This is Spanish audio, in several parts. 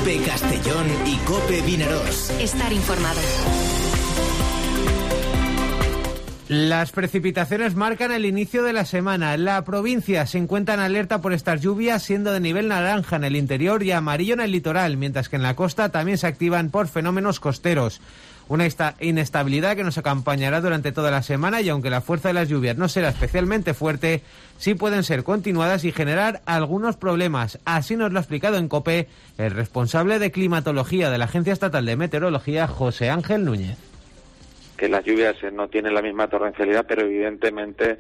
COPE Castellón y COPE Vinaròs. Estar informado. Las precipitaciones marcan el inicio de la semana. La provincia se encuentra en alerta por estas lluvias, siendo de nivel naranja en el interior y amarillo en el litoral, mientras que en la costa también se activan por fenómenos costeros. Una inestabilidad que nos acompañará durante toda la semana y aunque la fuerza de las lluvias no será especialmente fuerte, sí pueden ser continuadas y generar algunos problemas. Así nos lo ha explicado en COPE el responsable de climatología de la Agencia Estatal de Meteorología, José Ángel Núñez. Que las lluvias no tienen la misma torrencialidad, pero evidentemente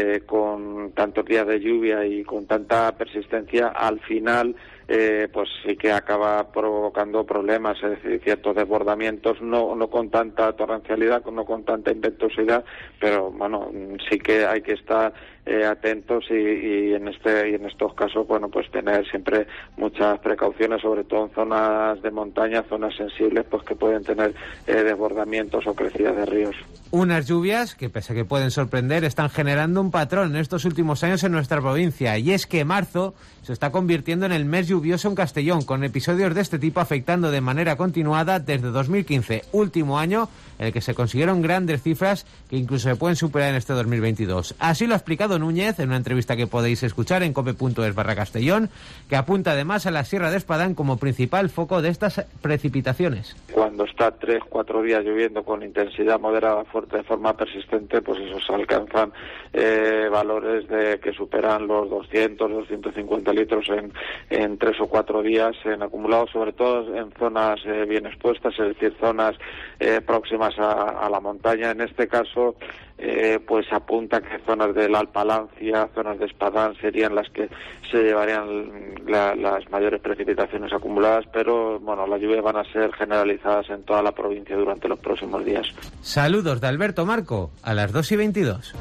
con tantos días de lluvia y con tanta persistencia, al final pues sí que acaba provocando problemas, es decir, ciertos desbordamientos, no con tanta torrencialidad, no con tanta impetuosidad, pero bueno, sí que hay que estar atentos y en estos casos, bueno, pues tener siempre muchas precauciones, sobre todo en zonas de montaña, zonas sensibles, pues que pueden tener desbordamientos o crecidas de ríos. Unas lluvias que, pese a que pueden sorprender, están generando un patrón en estos últimos años en nuestra provincia, y es que marzo se está convirtiendo en el mes lluvioso en Castellón, con episodios de este tipo afectando de manera continuada desde 2015, último año en el que se consiguieron grandes cifras que incluso se pueden superar en este 2022. Así lo ha explicado Núñez en una entrevista que podéis escuchar en cope.es/Castellón, que apunta además a la Sierra de Espadán como principal foco de estas precipitaciones. Cuando está 3-4 días lloviendo con intensidad moderada fuerte de forma persistente, pues eso se alcanzan valores que superan los 200-250 litros en 3 o 4 días en acumulado, sobre todo en zonas bien expuestas, es decir, zonas próximas a la montaña. En este caso, pues apunta que zonas del Alpalancia, zonas de Espadán serían las que se llevarían las mayores precipitaciones acumuladas, pero bueno, las lluvias van a ser generalizadas en toda la provincia durante los próximos días. Saludos de Alberto Marco a las 2:22.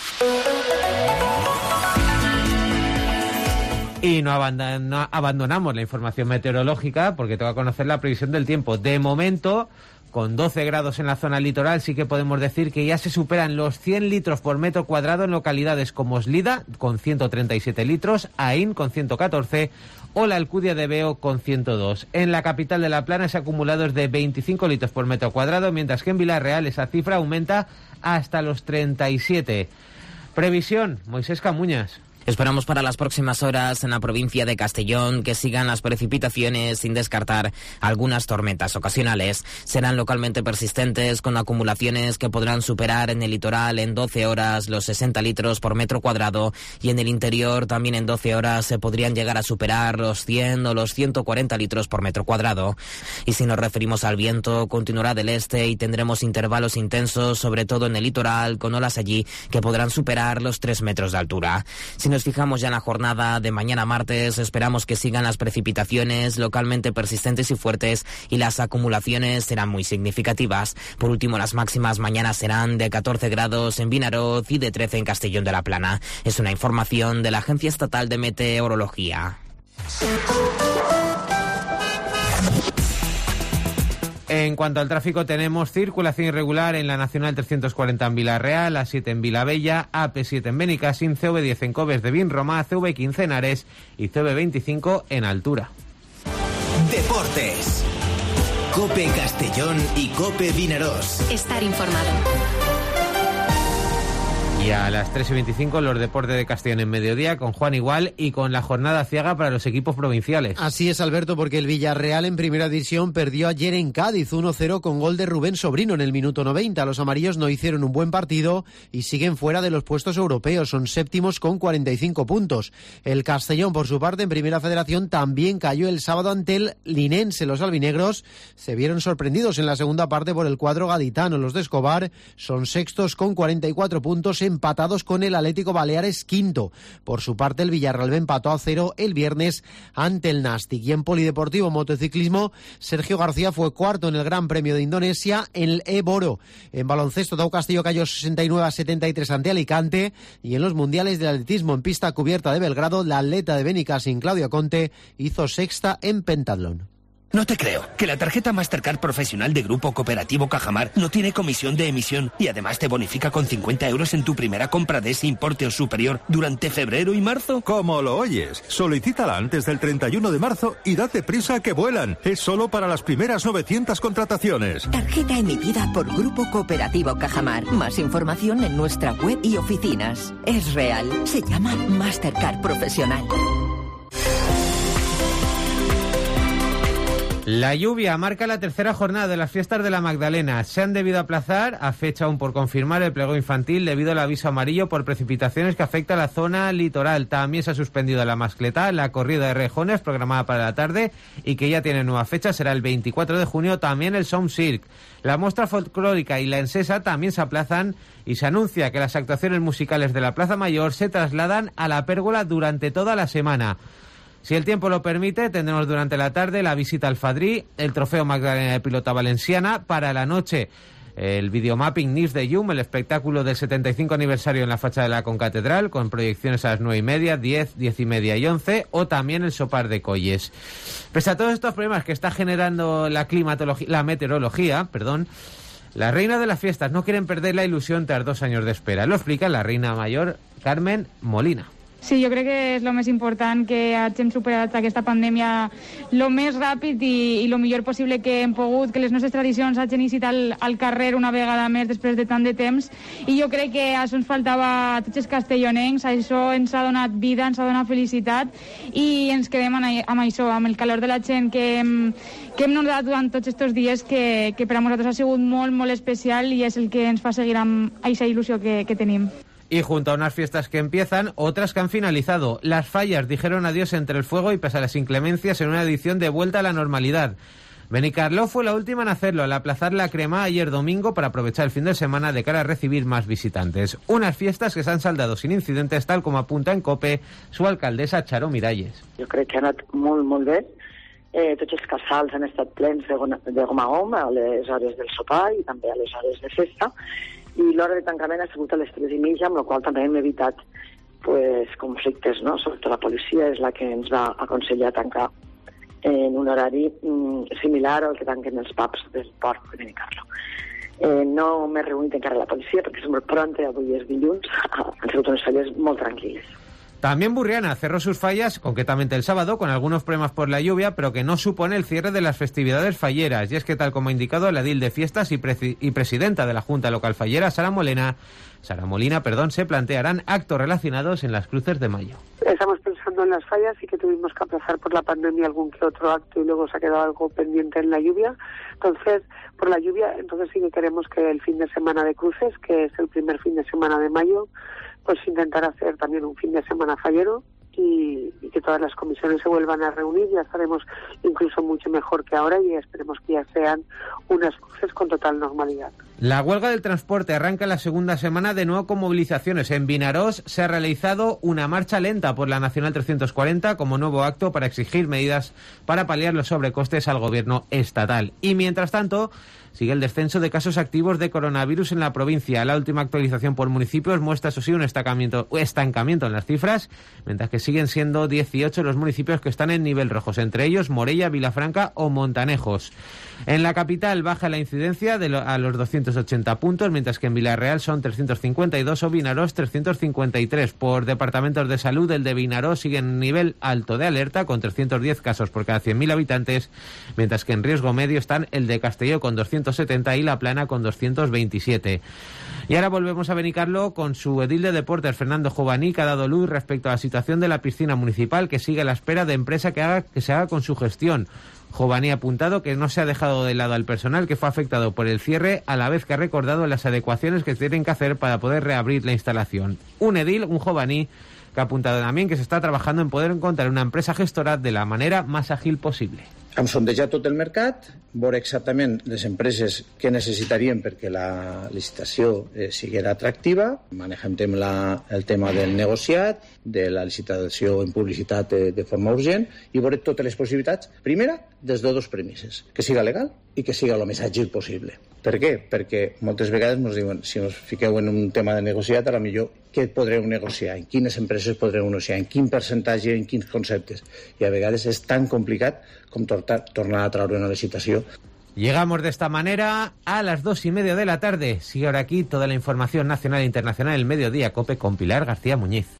Y no abandonamos la información meteorológica porque toca conocer la previsión del tiempo. De momento, con 12 grados en la zona litoral, sí que podemos decir que ya se superan los 100 litros por metro cuadrado en localidades como Eslida, con 137 litros, Aín, con 114, o la Alcudia de Veo, con 102. En la capital de La Plana ese acumulado es de 25 litros por metro cuadrado, mientras que en Villarreal esa cifra aumenta hasta los 37. Previsión, Moisés Camuñas. Esperamos para las próximas horas en la provincia de Castellón que sigan las precipitaciones sin descartar algunas tormentas ocasionales. Serán localmente persistentes con acumulaciones que podrán superar en el litoral en 12 horas los 60 litros por metro cuadrado y en el interior también en 12 horas se podrían llegar a superar los 100 o los 140 litros por metro cuadrado. Y si nos referimos al viento, continuará del este y tendremos intervalos intensos, sobre todo en el litoral, con olas allí que podrán superar los 3 metros de altura. Si nos fijamos ya en la jornada de mañana martes, esperamos que sigan las precipitaciones localmente persistentes y fuertes y las acumulaciones serán muy significativas. Por último, las máximas mañana serán de 14 grados en Vinaròs y de 13 en Castellón de la Plana. Es una información de la Agencia Estatal de Meteorología. En cuanto al tráfico, tenemos circulación irregular en la Nacional 340 en Villarreal, A7 en Vilabella, AP7 en Benicàssim, CV10 en Coves de Vinromà, CV15 en Ares y CV25 en Altura. Deportes. COPE Castellón y COPE Vinaròs. Estar informado. Y a las 3:25 los deportes de Castellón en mediodía con Juan Igual y con la jornada ciaga para los equipos provinciales. Así es, Alberto, porque el Villarreal en primera división perdió ayer en Cádiz 1-0 con gol de Rubén Sobrino en el minuto 90. Los amarillos no hicieron un buen partido y siguen fuera de los puestos europeos. Son séptimos con 45 puntos. El Castellón, por su parte, en primera federación también cayó el sábado ante el Linense. Los albinegros se vieron sorprendidos en la segunda parte por el cuadro gaditano. Los de Escobar son sextos con 44 puntos, empatados con el Atlético Baleares quinto. Por su parte, el Villarreal empató a 0 el viernes ante el Nastic. Y en polideportivo motociclismo, Sergio García fue cuarto en el Gran Premio de Indonesia en el Eboro. En baloncesto, Dau Castillo cayó 69-73 ante Alicante. Y en los mundiales del atletismo en pista cubierta de Belgrado, la atleta de Benicàssim, Claudia Conte, hizo sexta en pentatlón. No te creo. Que la tarjeta Mastercard profesional de Grupo Cooperativo Cajamar no tiene comisión de emisión y además te bonifica con 50 euros en tu primera compra de ese importe o superior durante febrero y marzo. ¿Cómo lo oyes? Solicítala antes del 31 de marzo y date prisa que vuelan. Es solo para las primeras 900 contrataciones. Tarjeta emitida por Grupo Cooperativo Cajamar. Más información en nuestra web y oficinas. Es real. Se llama Mastercard Profesional. La lluvia marca la tercera jornada de las fiestas de la Magdalena. Se han debido aplazar, a fecha aún por confirmar, el plegó infantil debido al aviso amarillo por precipitaciones que afecta a la zona litoral. También se ha suspendido la mascleta, la corrida de rejones programada para la tarde y que ya tiene nueva fecha, será el 24 de junio, también el Sound Cirque. La muestra folclórica y la ensesa también se aplazan y se anuncia que las actuaciones musicales de la Plaza Mayor se trasladan a la pérgola durante toda la semana. Si el tiempo lo permite, tendremos durante la tarde la visita al Fadrí, el Trofeo Magdalena de Pilota Valenciana, para la noche el videomapping Nifs de Llum, el espectáculo del 75 aniversario en la fachada de la Concatedral, con proyecciones a las 9:30, 10, 10:30 y 11, o también el Sopar de Colles. Pese a todos estos problemas que está generando la meteorología, las reinas de las fiestas no quieren perder la ilusión tras 2 años de espera. Lo explica la reina mayor Carmen Molina. Sí, jo crec que és el més important, que hagin superat aquesta pandèmia el més ràpid i el millor possible que hem pogut, que les nostres tradicions hagin iniciat al carrer una vegada més després de tant de temps, i jo crec que això ens faltava a tots els castellonencs, això ens ha donat vida, ens ha donat felicitat, i ens quedem amb això, amb el calor de la gent que hem notat durant tots aquests dies, que per a nosaltres ha sigut molt, molt especial i és el que ens fa seguir amb aquesta il·lusió que tenim. Y junto a unas fiestas que empiezan, otras que han finalizado. Las fallas dijeron adiós entre el fuego y pese a las inclemencias en una edición de vuelta a la normalidad. Benicarló fue la última en hacerlo al aplazar la crema ayer domingo para aprovechar el fin de semana de cara a recibir más visitantes. Unas fiestas que se han saldado sin incidentes, tal com apunta en COPE su alcaldessa Charo Miralles. Jo crec que ha anat molt bé. Tots els casals han estat plens de gom a gom a les hores del sopar i també a les hores de festa, i l'hora de tancament ha sigut a les 3:30, amb la qual també hem evitat conflictes, no? Sobretot la policia és la que ens va aconsellar tancar en un horari similar al que tanquen els pubs del port de Benicarló. No m'he reunit encara la policia perquè és molt pronta, avui és dilluns, han sigut unes falles molt tranquil·les. También Burriana cerró sus fallas, concretamente el sábado, con algunos problemas por la lluvia, pero que no supone el cierre de las festividades falleras. Y es que, tal como ha indicado la edil de fiestas y presidenta de la Junta Local Fallera, Sara Molina, se plantearán actos relacionados en las cruces de mayo. Estamos pensando en las fallas y que tuvimos que aplazar por la pandemia algún que otro acto y luego se ha quedado algo pendiente en la lluvia. Entonces, por la lluvia, sí que queremos que el fin de semana de cruces, que es el primer fin de semana de mayo, pues intentar hacer también un fin de semana fallero y que todas las comisiones se vuelvan a reunir. Ya estaremos incluso mucho mejor que ahora y esperemos que ya sean unas cruces con total normalidad. La huelga del transporte arranca la segunda semana de nuevo con movilizaciones. En Vinarós se ha realizado una marcha lenta por la Nacional 340 como nuevo acto para exigir medidas para paliar los sobrecostes al gobierno estatal. Y mientras tanto, sigue el descenso de casos activos de coronavirus en la provincia. La última actualización por municipios muestra, eso sí, un estancamiento en las cifras, mientras que siguen siendo 18 los municipios que están en nivel rojos, entre ellos Morella, Vilafranca o Montanejos. En la capital baja la incidencia a los 280 puntos, mientras que en Villarreal son 352 o Vinarós 353. Por departamentos de salud, el de Vinarós sigue en nivel alto de alerta con 310 casos por cada 100.000 habitantes, mientras que en riesgo medio están el de Castelló con 270 y La Plana con 227. Y ahora volvemos a Benicarló con su edil de deportes, Fernando Jovaní, que ha dado luz respecto a la situación de la piscina municipal, que sigue a la espera de empresa que se haga con su gestión. Jovaní ha apuntado que no se ha dejado de lado al personal que fue afectado por el cierre, a la vez que ha recordado las adecuaciones que tienen que hacer para poder reabrir la instalación. Un edil, un Jovaní, que ha apuntado también que se està trabajando en poder encontrar una empresa gestora de la manera más ágil possible. Hem sondejat tot el mercat, veure exactament les empreses que necessitaríem perquè la licitació siguera atractiva, manejem el tema del negociat, de la licitació en publicitat de forma urgent i veure totes les possibilitats, primera, des de dos premisses, que siga legal i que siga el més àgil possible. Per què? Perquè moltes vegades ens diuen, si us fiqueu en un tema de negociat, a la millor què podreu negociar, en quines empreses podreu negociar, en quin percentatge, en quins conceptes. I a vegades és tan complicat com tornar tornar a treure una licitació. Llegamos de esta manera a las 2:30 de la tarde. Sigue ahora aquí toda la información nacional e internacional, el Mediodía COPE con Pilar García Muñiz.